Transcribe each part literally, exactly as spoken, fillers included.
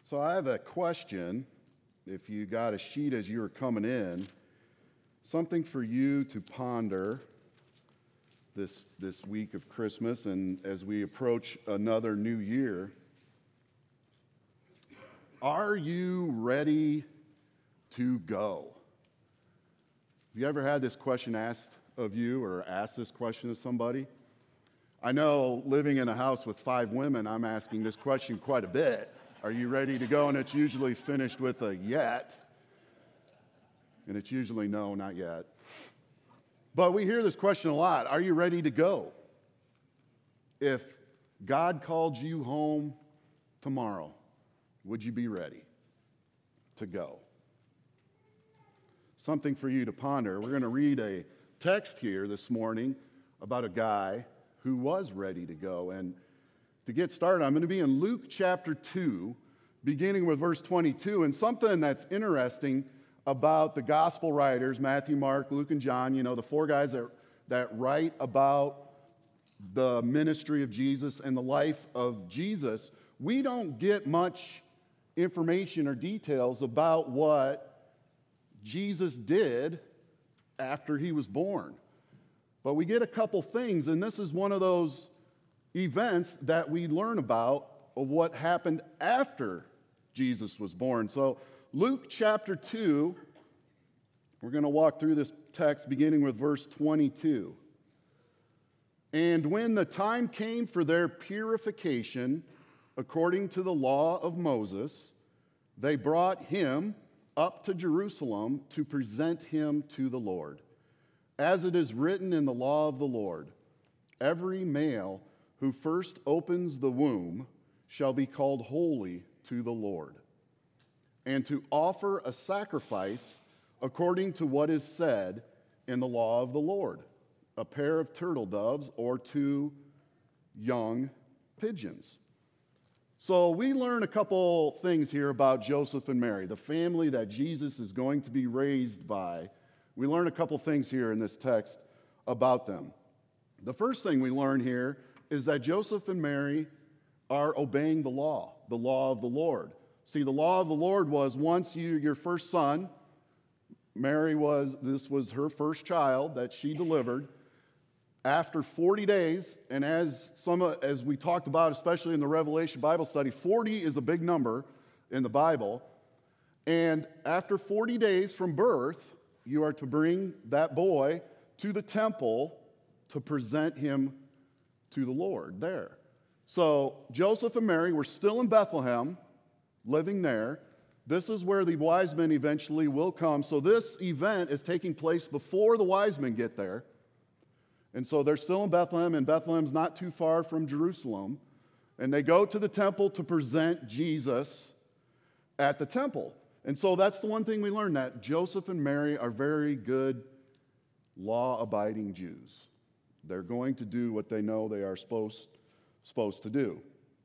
So I have a question, if you got a sheet as you were coming in, something for you to ponder this, this week of Christmas and as we approach another new year. Are you ready to go? Have you ever had this question asked of you or asked this question of somebody? I know living in a house with five women, I'm asking this question quite a bit. Are you ready to go? And it's usually finished with a yet. And it's usually no, not yet. But we hear this question a lot. Are you ready to go? If God called you home tomorrow, would you be ready to go? Something for you to ponder. We're going to read a text here this morning about a guy who was ready to go. And to get started, I'm going to be in Luke chapter two, beginning with verse twenty-two. And something that's interesting about the gospel writers, Matthew, Mark, Luke, and John, you know, the four guys that, that write about the ministry of Jesus and the life of Jesus, we don't get much information or details about what Jesus did after he was born. But we get a couple things, and this is one of those events that we learn about of what happened after Jesus was born. So Luke chapter two, we're going to walk through this text beginning with verse twenty-two. And when the time came for their purification, according to the law of Moses, they brought him up to Jerusalem to present him to the Lord. As it is written in the law of the Lord, every male who first opens the womb shall be called holy to the Lord, and to offer a sacrifice according to what is said in the law of the Lord, a pair of turtle doves or two young pigeons. So we learn a couple things here about Joseph and Mary, the family that Jesus is going to be raised by. We learn a couple things here in this text about them. The first thing we learn here is that Joseph and Mary are obeying the law, the law of the Lord. See, the law of the Lord was once you, your first son, Mary was, this was her first child that she delivered. After forty days, and as some as we talked about, especially in the Revelation Bible study, forty is a big number in the Bible. And after forty days from birth, you are to bring that boy to the temple to present him to the Lord there. So Joseph and Mary were still in Bethlehem, living there. This is where the wise men eventually will come. So this event is taking place before the wise men get there. And so they're still in Bethlehem, and Bethlehem's not too far from Jerusalem. And they go to the temple to present Jesus at the temple. And so that's the one thing we learned, that Joseph and Mary are very good law-abiding Jews. They're going to do what they know they are supposed, supposed to do.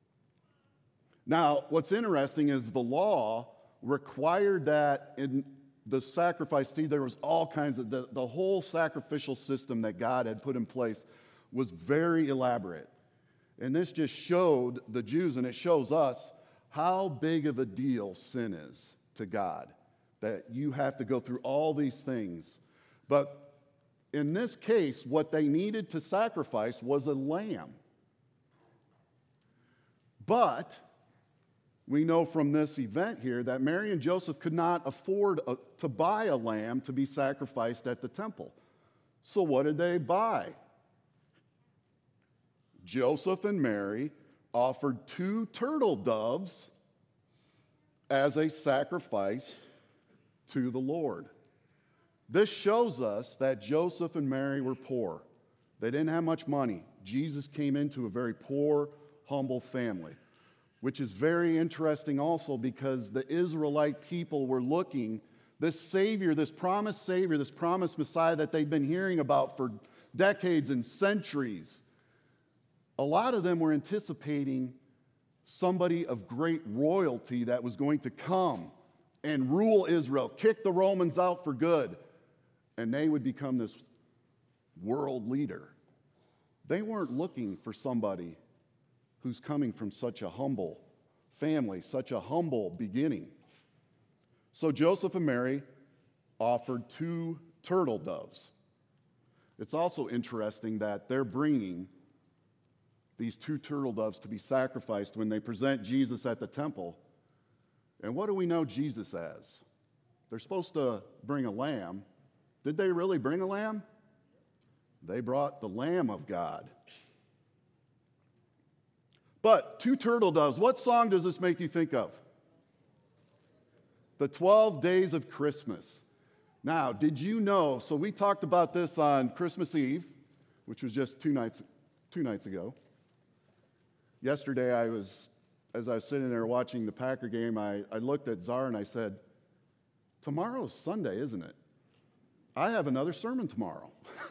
Now, what's interesting is the law required that in the sacrifice. See, there was all kinds of, the, the whole sacrificial system that God had put in place was very elaborate. And this just showed the Jews, and it shows us how big of a deal sin is to God, that you have to go through all these things. But in this case, what they needed to sacrifice was a lamb. But we know from this event here that Mary and Joseph could not afford a, to buy a lamb to be sacrificed at the temple. So what did they buy? Joseph and Mary offered two turtle doves as a sacrifice to the Lord. This shows us that Joseph and Mary were poor. They didn't have much money. Jesus came into a very poor, humble family, which is very interesting also because the Israelite people were looking, this Savior, this promised Savior, this promised Messiah that they'd been hearing about for decades and centuries. A lot of them were anticipating somebody of great royalty that was going to come and rule Israel, kick the Romans out for good, and they would become this world leader. They weren't looking for somebody who's coming from such a humble family, such a humble beginning. So Joseph and Mary offered two turtle doves. It's also interesting that they're bringing these two turtle doves to be sacrificed when they present Jesus at the temple. And what do we know Jesus as? They're supposed to bring a lamb. Did they really bring a lamb? They brought the Lamb of God. But two turtle doves, what song does this make you think of? The twelve Days of Christmas. Now, did you know, so we talked about this on Christmas Eve, which was just two nights, two nights ago. Yesterday, I was, as I was sitting there watching the Packer game, I, I looked at Czar and I said, tomorrow's Sunday, isn't it? I have another sermon tomorrow.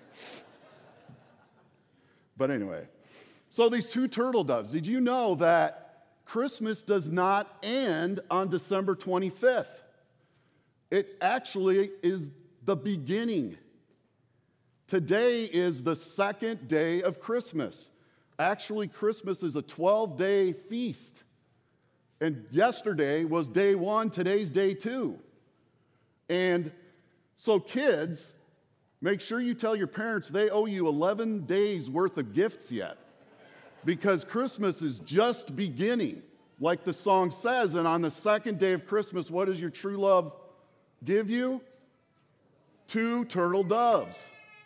But anyway, so these two turtle doves, did you know that Christmas does not end on December twenty-fifth? It actually is the beginning. Today is the second day of Christmas. Actually, Christmas is a twelve-day feast. And yesterday was day one, today's day two. And so kids, make sure you tell your parents they owe you eleven days worth of gifts yet. Because Christmas is just beginning, like the song says. And on the second day of Christmas, what does your true love give you? Two turtle doves.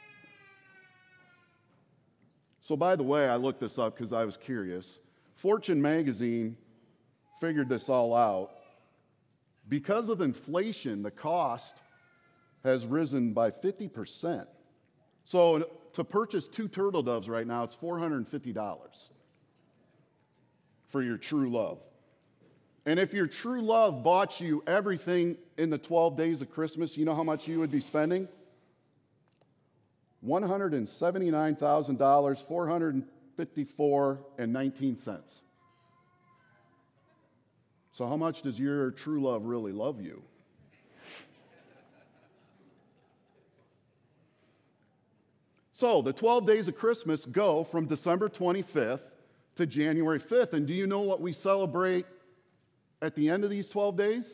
So by the way, I looked this up because I was curious. Fortune magazine figured this all out. Because of inflation, the cost has risen by fifty percent. So to purchase two turtle doves right now, it's four hundred fifty dollars for your true love. And if your true love bought you everything in the twelve days of Christmas, you know how much you would be spending? one hundred seventy-nine thousand dollars, four hundred fifty-four dollars and nineteen cents. So how much does your true love really love you? So the twelve days of Christmas go from December twenty-fifth to January fifth. And do you know what we celebrate at the end of these twelve days?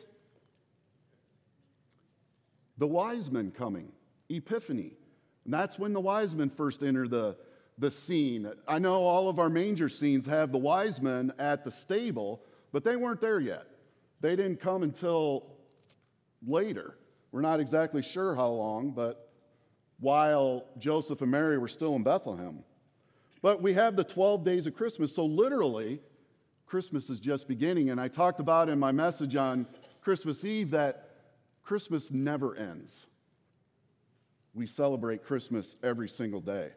The wise men coming, Epiphany. And that's when the wise men first enter the, the scene. I know all of our manger scenes have the wise men at the stable, but they weren't there yet. They didn't come until later. We're not exactly sure how long, but while Joseph and Mary were still in Bethlehem. But we have the twelve days of Christmas, so literally, Christmas is just beginning. And I talked about in my message on Christmas Eve that Christmas never ends. We celebrate Christmas every single day.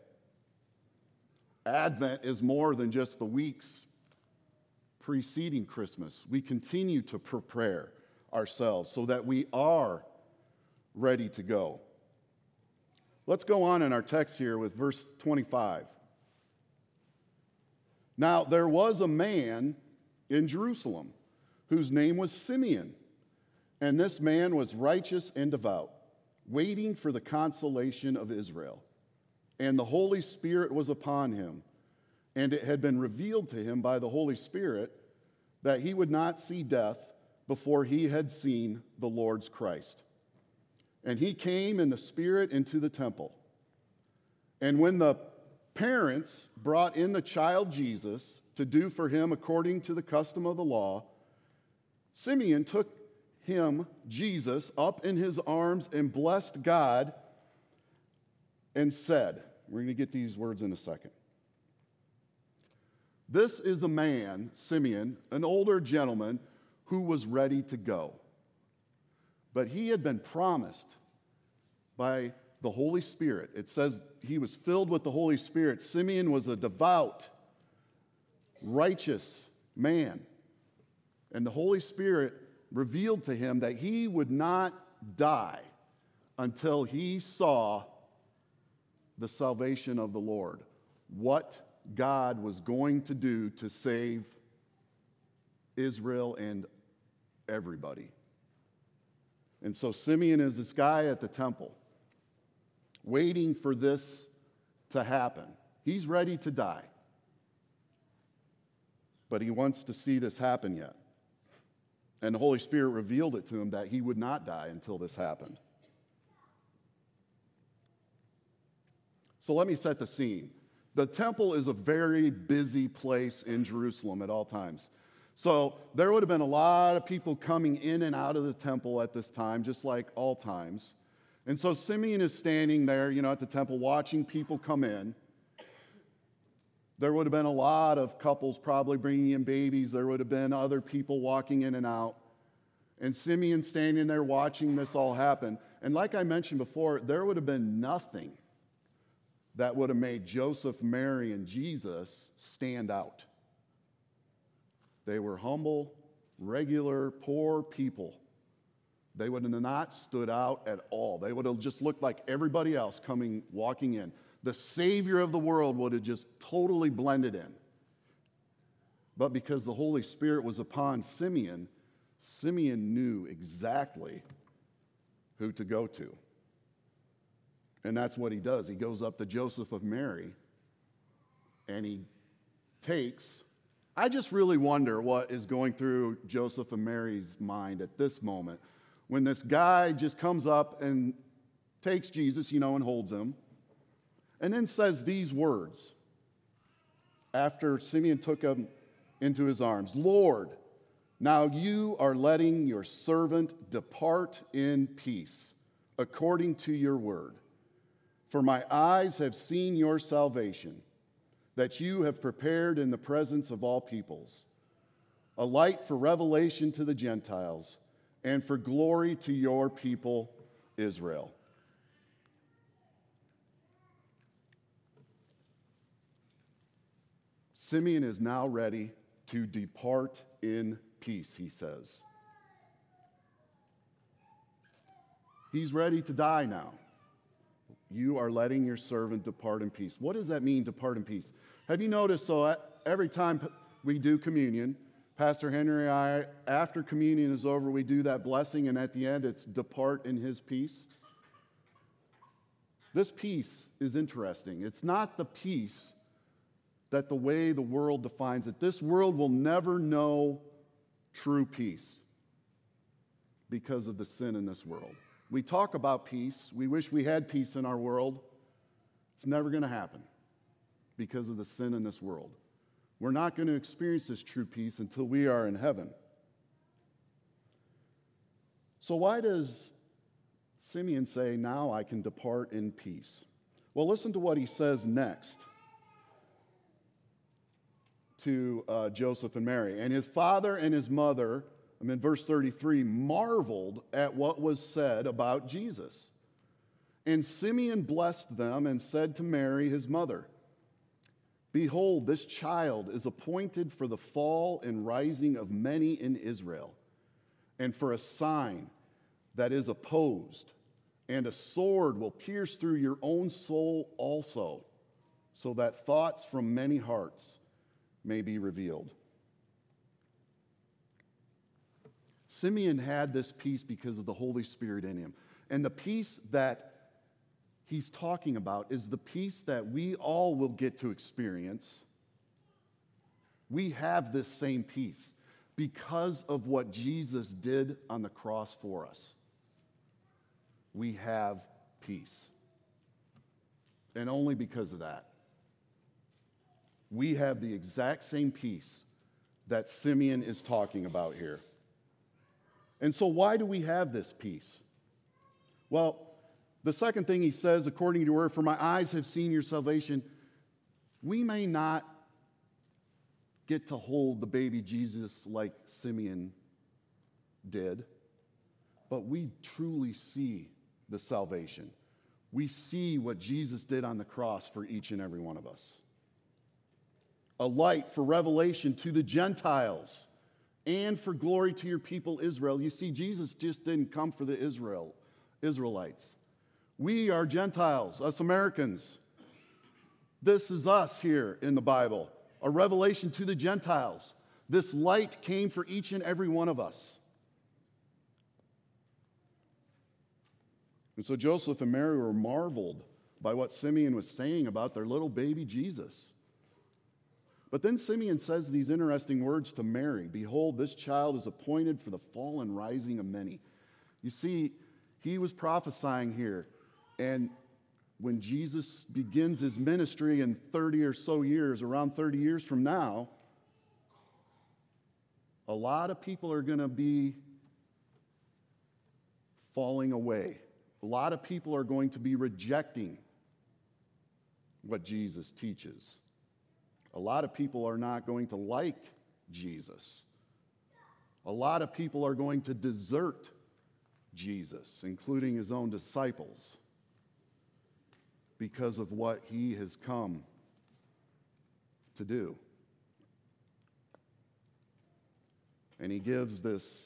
Advent is more than just the weeks preceding Christmas. We continue to prepare ourselves so that we are ready to go. Let's go on in our text here with verse twenty-five. Now, there was a man in Jerusalem whose name was Simeon, and this man was righteous and devout, waiting for the consolation of Israel. And the Holy Spirit was upon him, and it had been revealed to him by the Holy Spirit that he would not see death before he had seen the Lord's Christ. And he came in the Spirit into the temple. And when the parents brought in the child Jesus to do for him according to the custom of the law, Simeon took him, Jesus, up in his arms and blessed God and said, we're going to get these words in a second. This is a man, Simeon, an older gentleman, who was ready to go. But he had been promised by the Holy Spirit. It says he was filled with the Holy Spirit. Simeon was a devout, righteous man. And the Holy Spirit revealed to him that he would not die until he saw the salvation of the Lord, what God was going to do to save Israel and everybody. And so Simeon is this guy at the temple, waiting for this to happen. He's ready to die, but he wants to see this happen yet. And the Holy Spirit revealed it to him that he would not die until this happened. So let me set the scene. The temple is a very busy place in Jerusalem at all times. So there would have been a lot of people coming in and out of the temple at this time, just like all times. And so Simeon is standing there, you know, at the temple watching people come in. There would have been a lot of couples probably bringing in babies. There would have been other people walking in and out. And Simeon standing there watching this all happen. And like I mentioned before, there would have been nothing that would have made Joseph, Mary, and Jesus stand out. They were humble, regular, poor people. They would have not stood out at all. They would have just looked like everybody else coming, walking in. The Savior of the world would have just totally blended in. But because the Holy Spirit was upon Simeon, Simeon knew exactly who to go to. And that's what he does. He goes up to Joseph of Mary, and he takes... I just really wonder what is going through Joseph and Mary's mind at this moment when this guy just comes up and takes Jesus, you know, and holds him, and then says these words after Simeon took him into his arms. Lord, now you are letting your servant depart in peace, according to your word. For my eyes have seen your salvation, that you have prepared in the presence of all peoples, a light for revelation to the Gentiles, and for glory to your people, Israel. Simeon is now ready to depart in peace, he says. He's ready to die now. You are letting your servant depart in peace. What does that mean, depart in peace? Have you noticed, so every time we do communion, Pastor Henry and I, after communion is over, we do that blessing, and at the end it's depart in his peace. This peace is interesting. It's not the peace that the way the world defines it. This world will never know true peace because of the sin in this world. We talk about peace. We wish we had peace in our world. It's never going to happen because of the sin in this world. We're not going to experience this true peace until we are in heaven. So why does Simeon say, now I can depart in peace? Well, listen to what he says next to uh, Joseph and Mary. And his father and his mother, I'm in verse thirty-three, marveled at what was said about Jesus. And Simeon blessed them and said to Mary, his mother, behold, this child is appointed for the fall and rising of many in Israel, and for a sign that is opposed, and a sword will pierce through your own soul also, so that thoughts from many hearts may be revealed. Simeon had this peace because of the Holy Spirit in him. And the peace that he's talking about is the peace that we all will get to experience. We have this same peace because of what Jesus did on the cross for us. We have peace. And only because of that. We have the exact same peace that Simeon is talking about here. And so why do we have this peace? Well, the second thing he says, according to your word, for my eyes have seen your salvation. We may not get to hold the baby Jesus like Simeon did, but we truly see the salvation. We see what Jesus did on the cross for each and every one of us. A light for revelation to the Gentiles and for glory to your people Israel. You see, Jesus just didn't come for the Israel, Israelites. We are Gentiles, us Americans. This is us here in the Bible, a revelation to the Gentiles. This light came for each and every one of us. And so Joseph and Mary were marveled by what Simeon was saying about their little baby Jesus. But then Simeon says these interesting words to Mary. Behold, this child is appointed for the fall and rising of many. You see, he was prophesying here. And when Jesus begins his ministry in thirty or so years, around thirty years from now, a lot of people are going to be falling away. A lot of people are going to be rejecting what Jesus teaches. A lot of people are not going to like Jesus. A lot of people are going to desert Jesus, including his own disciples, because of what he has come to do. And he gives this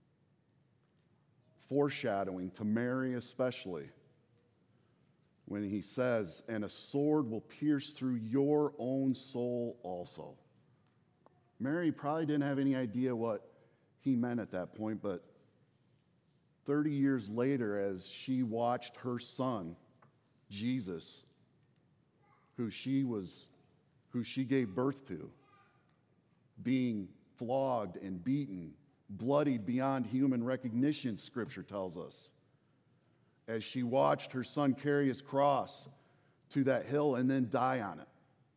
foreshadowing to Mary especially, when he says, and a sword will pierce through your own soul also. Mary probably didn't have any idea what he meant at that point, but thirty years later, as she watched her son, Jesus, who she was, who she gave birth to, being flogged and beaten, bloodied beyond human recognition, Scripture tells us, as she watched her son carry his cross to that hill and then die on it.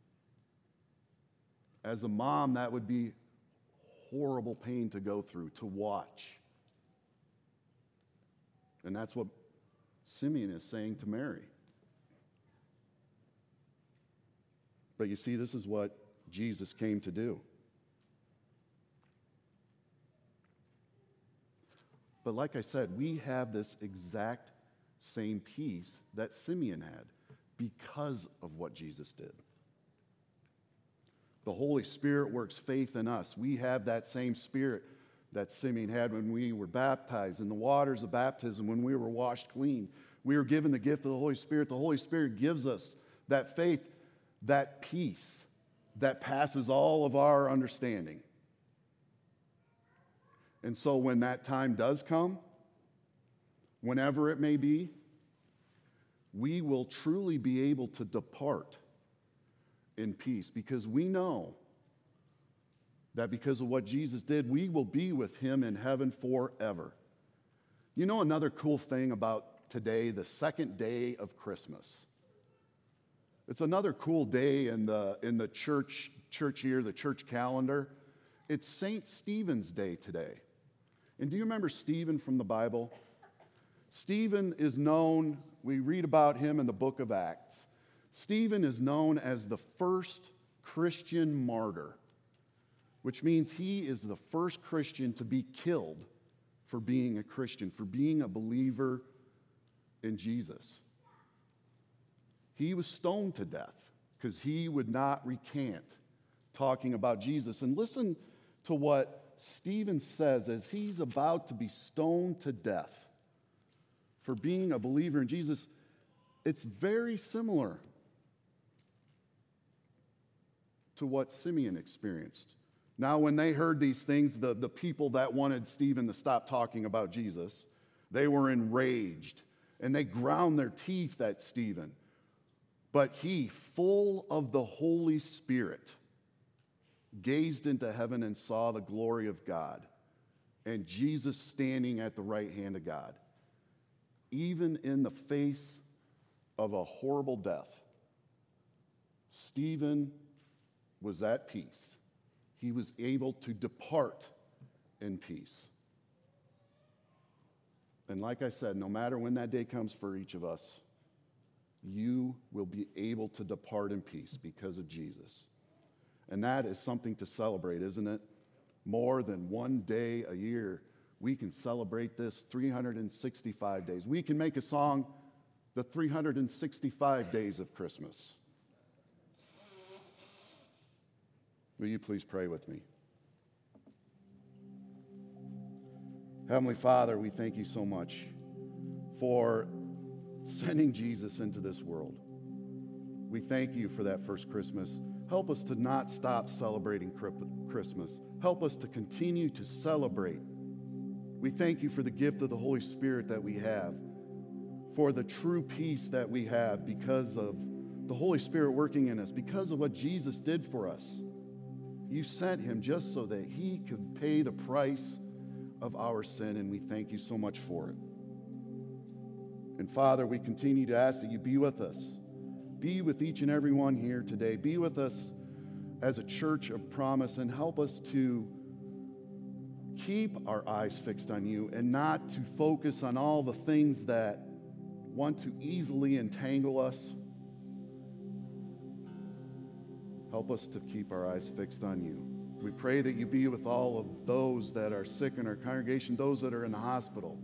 As a mom, that would be horrible pain to go through, to watch. And that's what Simeon is saying to Mary. But you see, this is what Jesus came to do. But like I said, we have this exact same peace that Simeon had because of what Jesus did. The Holy Spirit works faith in us. We have that same Spirit that Simeon had when we were baptized in the waters of baptism, when we were washed clean. We were given the gift of the Holy Spirit. The Holy Spirit gives us that faith, that peace that passes all of our understanding. And so when that time does come, whenever it may be, we will truly be able to depart in peace, because we know that because of what Jesus did, we will be with him in heaven forever. You know another cool thing about today, the second day of Christmas? It's another cool day in the, in the church, church year, the church calendar. It's Saint Stephen's Day today. And do you remember Stephen from the Bible? Stephen is known, we read about him in the book of Acts. Stephen is known as the first Christian martyr, which means he is the first Christian to be killed for being a Christian, for being a believer in Jesus. He was stoned to death because he would not recant talking about Jesus. And listen to what Stephen says as he's about to be stoned to death for being a believer in Jesus. It's very similar to what Simeon experienced. Now, when they heard these things, the, the people that wanted Stephen to stop talking about Jesus, they were enraged, and they ground their teeth at Stephen. But he, full of the Holy Spirit, gazed into heaven and saw the glory of God, and Jesus standing at the right hand of God. Even in the face of a horrible death, Stephen was at peace. He was able to depart in peace. And like I said, no matter when that day comes for each of us, you will be able to depart in peace because of Jesus. And that is something to celebrate, isn't it? More than one day a year, we can celebrate this three hundred sixty-five days. We can make a song, the three hundred sixty-five days of Christmas. Will you please pray with me? Heavenly Father, we thank you so much for sending Jesus into this world. We thank you for that first Christmas. Help us to not stop celebrating Christmas. Help us to continue to celebrate. We thank you for the gift of the Holy Spirit that we have, for the true peace that we have because of the Holy Spirit working in us, because of what Jesus did for us. You sent him just so that he could pay the price of our sin, and we thank you so much for it. And Father, we continue to ask that you be with us. Be with each and every one here today. Be with us as a church of promise, and help us to keep our eyes fixed on you and not to focus on all the things that want to easily entangle us. Help us to keep our eyes fixed on you. We pray that you be with all of those that are sick in our congregation, those that are in the hospital,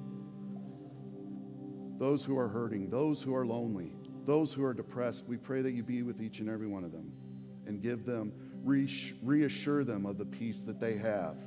those who are hurting, those who are lonely, those who are depressed. We pray that you be with each and every one of them and give them, reassure them of the peace that they have.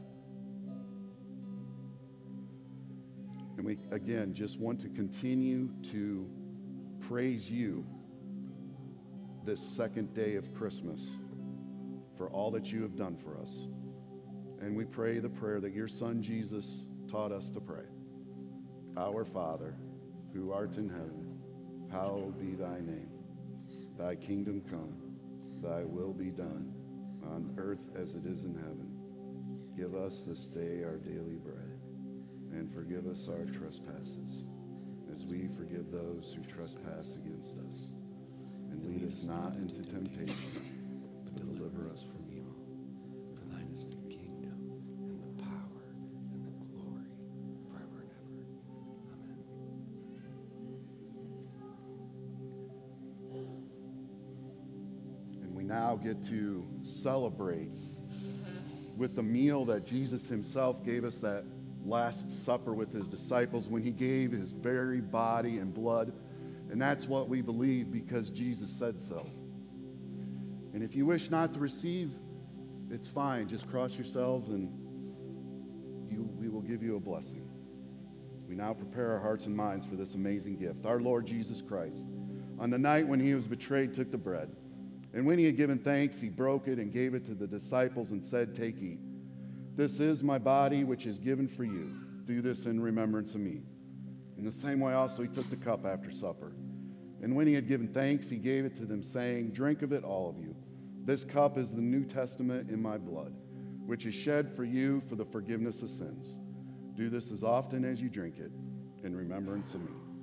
And we, again, just want to continue to praise you this second day of Christmas for all that you have done for us. And we pray the prayer that your Son Jesus taught us to pray. Our Father, who art in heaven, hallowed be thy name. Thy kingdom come, thy will be done, on earth as it is in heaven. Give us this day our daily bread, and forgive us our trespasses, as we forgive those who trespass against us. And lead us not into temptation, but deliver us from evil. For thine is the kingdom, and the power, and the glory, forever and ever. Amen. And we now get to celebrate with the meal that Jesus himself gave us, that Last Supper with his disciples, when he gave his very body and blood. And that's what we believe because Jesus said so. And if you wish not to receive, it's fine. Just cross yourselves and you, we will give you a blessing. We now prepare our hearts and minds for this amazing gift. Our Lord Jesus Christ, on the night when he was betrayed, took the bread. And when he had given thanks, he broke it and gave it to the disciples and said, "Take, eat. This is my body, which is given for you. Do this in remembrance of me." In the same way also he took the cup after supper. And when he had given thanks, he gave it to them, saying, "Drink of it, all of you. This cup is the New Testament in my blood, which is shed for you for the forgiveness of sins. Do this as often as you drink it in remembrance of me."